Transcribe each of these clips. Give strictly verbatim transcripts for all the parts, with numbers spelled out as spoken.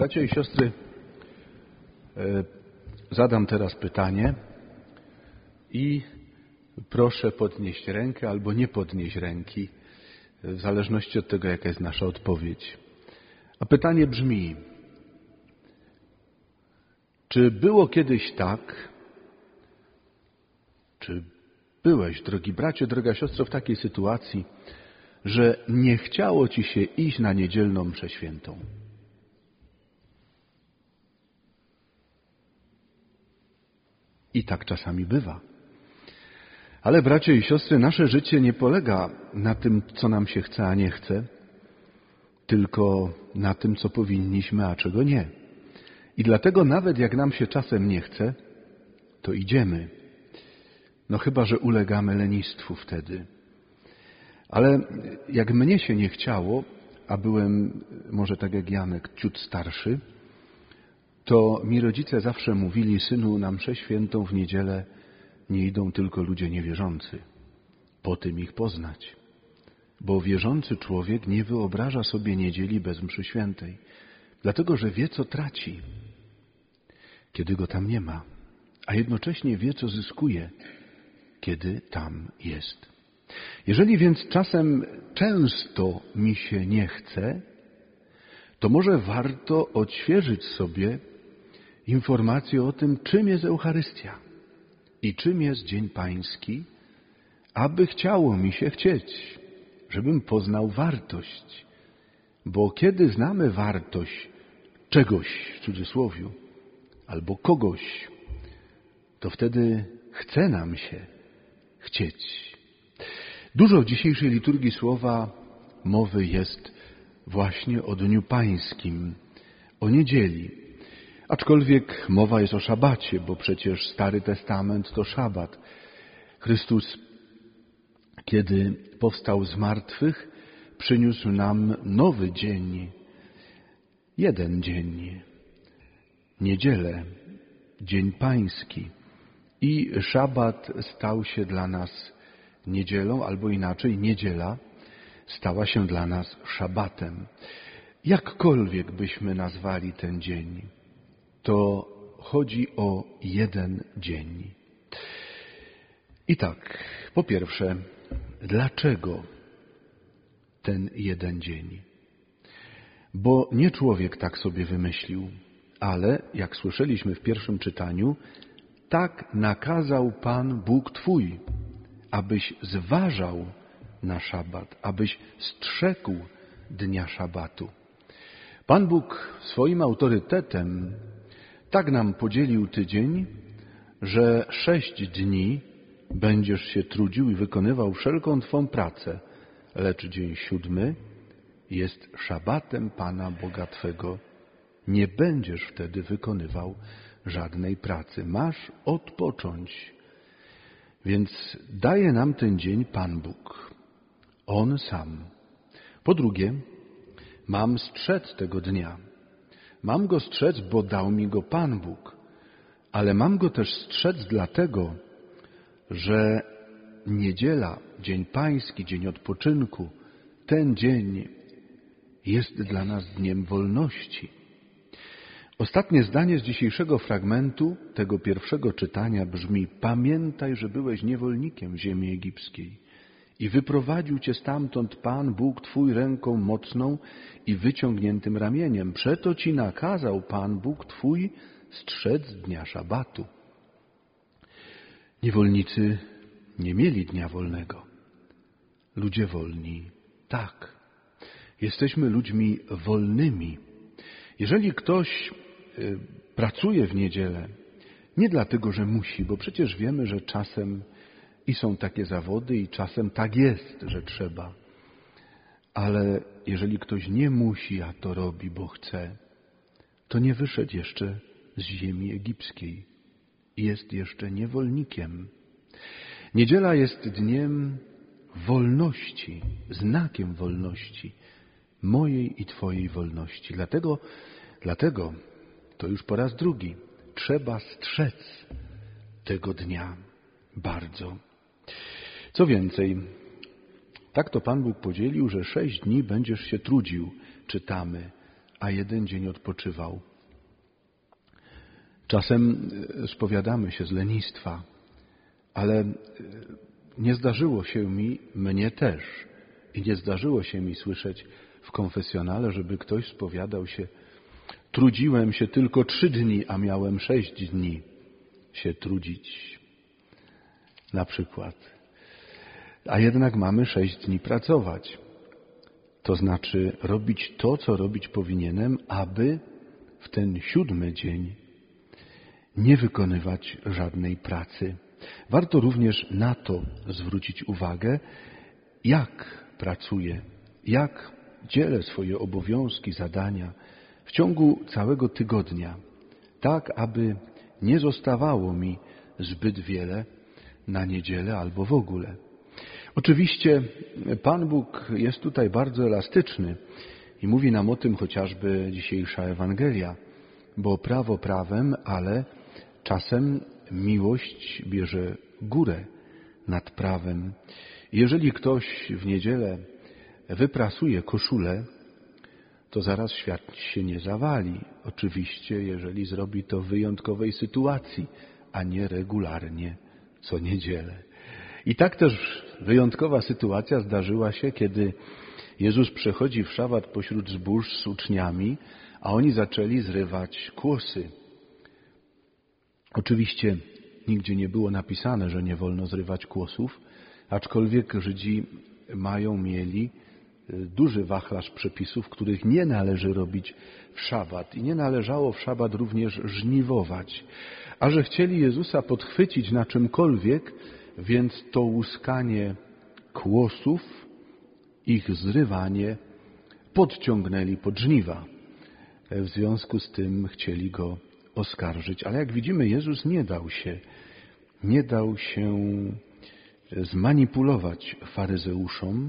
Bracia i siostry, zadam teraz pytanie i proszę podnieść rękę albo nie podnieść ręki, w zależności od tego, jaka jest nasza odpowiedź. A pytanie brzmi: czy było kiedyś tak, czy byłeś, drogi bracie, droga siostro, w takiej sytuacji, że nie chciało ci się iść na niedzielną mszę świętą? I tak czasami bywa. Ale bracie i siostry, nasze życie nie polega na tym, co nam się chce, a nie chce, tylko na tym, co powinniśmy, a czego nie. I dlatego nawet jak nam się czasem nie chce, to idziemy. No chyba że ulegamy lenistwu wtedy. Ale jak mnie się nie chciało, a byłem może tak jak Janek, ciut starszy, to mi rodzice zawsze mówili: synu, na mszę świętą w niedzielę nie idą tylko ludzie niewierzący. Po tym ich poznać. Bo wierzący człowiek nie wyobraża sobie niedzieli bez mszy świętej. Dlatego, że wie, co traci, kiedy go tam nie ma. A jednocześnie wie, co zyskuje, kiedy tam jest. Jeżeli więc czasem często mi się nie chce, to może warto odświeżyć sobie informację o tym, czym jest Eucharystia i czym jest Dzień Pański, aby chciało mi się chcieć, żebym poznał wartość. Bo kiedy znamy wartość czegoś, w cudzysłowiu, albo kogoś, to wtedy chce nam się chcieć. Dużo w dzisiejszej liturgii słowa mowy jest właśnie o Dniu Pańskim, o niedzieli. Aczkolwiek mowa jest o szabacie, bo przecież Stary Testament to szabat. Chrystus, kiedy powstał z martwych, przyniósł nam nowy dzień. Jeden dzień. Niedzielę. Dzień Pański. I szabat stał się dla nas niedzielą, albo inaczej, niedziela stała się dla nas szabatem. Jakkolwiek byśmy nazwali ten dzień, to chodzi o jeden dzień. I tak, po pierwsze, dlaczego ten jeden dzień? Bo nie człowiek tak sobie wymyślił, ale, jak słyszeliśmy w pierwszym czytaniu, tak nakazał Pan Bóg Twój, abyś zważał na szabat, abyś strzegł dnia szabatu. Pan Bóg swoim autorytetem tak nam podzielił tydzień, że sześć dni będziesz się trudził i wykonywał wszelką Twą pracę, lecz dzień siódmy jest szabatem Pana Boga Twego. Nie będziesz wtedy wykonywał żadnej pracy. Masz odpocząć. Więc daje nam ten dzień Pan Bóg. On sam. Po drugie, mam strzec tego dnia. Mam go strzec, bo dał mi go Pan Bóg. Ale mam go też strzec dlatego, że niedziela, Dzień Pański, dzień odpoczynku, ten dzień jest dla nas dniem wolności. Ostatnie zdanie z dzisiejszego fragmentu, tego pierwszego czytania brzmi: pamiętaj, że byłeś niewolnikiem w ziemi egipskiej i wyprowadził cię stamtąd Pan Bóg Twój ręką mocną i wyciągniętym ramieniem. Przeto ci nakazał Pan Bóg Twój strzec dnia szabatu. Niewolnicy nie mieli dnia wolnego. Ludzie wolni tak. Jesteśmy ludźmi wolnymi. Jeżeli ktoś pracuje w niedzielę, nie dlatego, że musi, bo przecież wiemy, że czasem i są takie zawody i czasem tak jest, że trzeba. Ale jeżeli ktoś nie musi, a to robi, bo chce, to nie wyszedł jeszcze z ziemi egipskiej. Jest jeszcze niewolnikiem. Niedziela jest dniem wolności, znakiem wolności, mojej i Twojej wolności. Dlatego, dlatego to już po raz drugi trzeba strzec tego dnia bardzo. Co więcej, tak to Pan Bóg podzielił, że sześć dni będziesz się trudził, czytamy, a jeden dzień odpoczywał. Czasem spowiadamy się z lenistwa, ale nie zdarzyło się mi, mnie też, i nie zdarzyło się mi słyszeć w konfesjonale, żeby ktoś spowiadał się: trudziłem się tylko trzy dni, a miałem sześć dni się trudzić. Na przykład. A jednak mamy sześć dni pracować. To znaczy robić to, co robić powinienem, aby w ten siódmy dzień nie wykonywać żadnej pracy. Warto również na to zwrócić uwagę, jak pracuję, jak dzielę swoje obowiązki, zadania w ciągu całego tygodnia, tak aby nie zostawało mi zbyt wiele na niedzielę albo w ogóle. Oczywiście Pan Bóg jest tutaj bardzo elastyczny i mówi nam o tym chociażby dzisiejsza Ewangelia, bo prawo prawem, ale czasem miłość bierze górę nad prawem. Jeżeli ktoś w niedzielę wyprasuje koszulę, to zaraz świat się nie zawali. Oczywiście, jeżeli zrobi to w wyjątkowej sytuacji, a nie regularnie co niedzielę. I tak też wyjątkowa sytuacja zdarzyła się, kiedy Jezus przechodzi w szabat pośród zbóż z uczniami, a oni zaczęli zrywać kłosy. Oczywiście nigdzie nie było napisane, że nie wolno zrywać kłosów, aczkolwiek Żydzi mają, mieli duży wachlarz przepisów, których nie należy robić w szabat. I nie należało w szabat również żniwować. A że chcieli Jezusa podchwycić na czymkolwiek, więc to łuskanie kłosów, ich zrywanie podciągnęli pod żniwa. W związku z tym chcieli Go oskarżyć. Ale jak widzimy, Jezus nie dał się, nie dał się zmanipulować faryzeuszom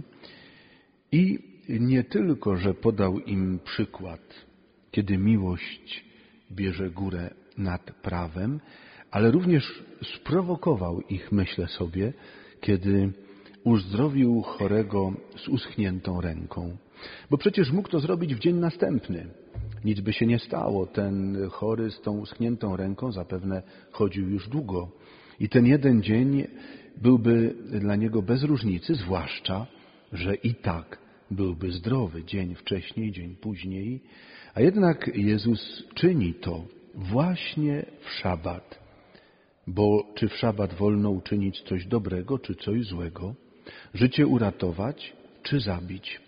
i nie tylko, że podał im przykład, kiedy miłość bierze górę nad prawem, ale również sprowokował ich, myślę sobie, kiedy uzdrowił chorego z uschniętą ręką. Bo przecież mógł to zrobić w dzień następny. Nic by się nie stało. Ten chory z tą uschniętą ręką zapewne chodził już długo. I ten jeden dzień byłby dla niego bez różnicy, zwłaszcza, że i tak byłby zdrowy dzień wcześniej, dzień później. A jednak Jezus czyni to właśnie w szabat. Bo czy w szabat wolno uczynić coś dobrego, czy coś złego? Życie uratować, czy zabić?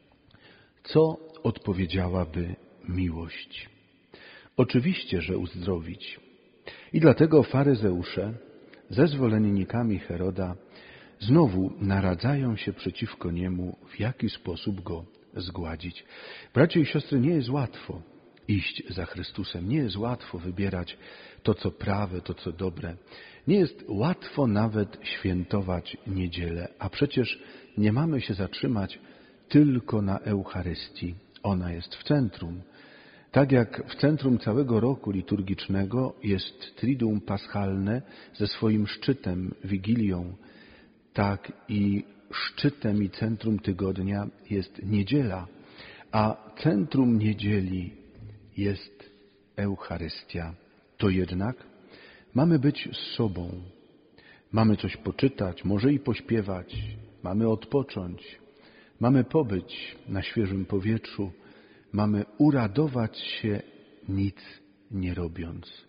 Co odpowiedziałaby miłość? Oczywiście, że uzdrowić. I dlatego faryzeusze ze zwolennikami Heroda znowu naradzają się przeciwko niemu, w jaki sposób go zgładzić. Bracia i siostry, nie jest łatwo iść za Chrystusem. Nie jest łatwo wybierać to, co prawe, to, co dobre. Nie jest łatwo nawet świętować niedzielę, a przecież nie mamy się zatrzymać tylko na Eucharystii. Ona jest w centrum. Tak jak w centrum całego roku liturgicznego jest Triduum Paschalne ze swoim szczytem, Wigilią, tak i szczytem i centrum tygodnia jest niedziela, a centrum niedzieli jest Eucharystia. To jednak mamy być z sobą. Mamy coś poczytać, może i pośpiewać. Mamy odpocząć. Mamy pobyć na świeżym powietrzu. Mamy uradować się nic nie robiąc.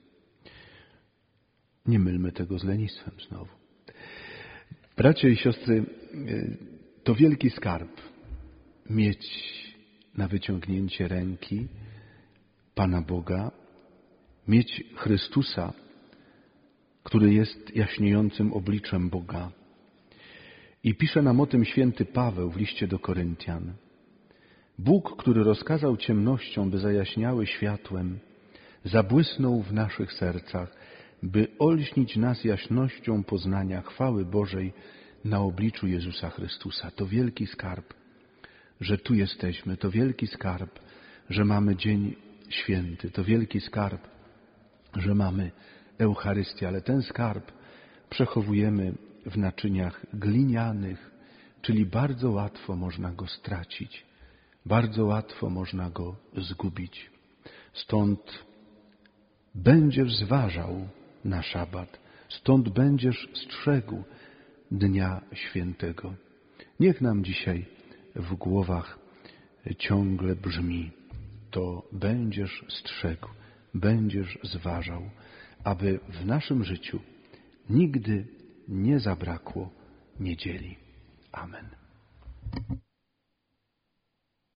Nie mylmy tego z lenistwem znowu. Bracia i siostry, to wielki skarb mieć na wyciągnięcie ręki Pana Boga, mieć Chrystusa, który jest jaśniejącym obliczem Boga. I pisze nam o tym święty Paweł w liście do Koryntian. Bóg, który rozkazał ciemnościom, by zajaśniały światłem, zabłysnął w naszych sercach, by olśnić nas jaśnością poznania chwały Bożej na obliczu Jezusa Chrystusa. To wielki skarb, że tu jesteśmy. To wielki skarb, że mamy dzień święty. To wielki skarb, że mamy Eucharystię. Ale ten skarb przechowujemy w naczyniach glinianych, czyli bardzo łatwo można go stracić. bardzo łatwo można go zgubić. Stąd będziesz zważał na szabat, stąd będziesz strzegł Dnia Świętego. Niech nam dzisiaj w głowach ciągle brzmi: to będziesz strzegł, będziesz zważał, aby w naszym życiu nigdy nie zabrakło niedzieli. Amen.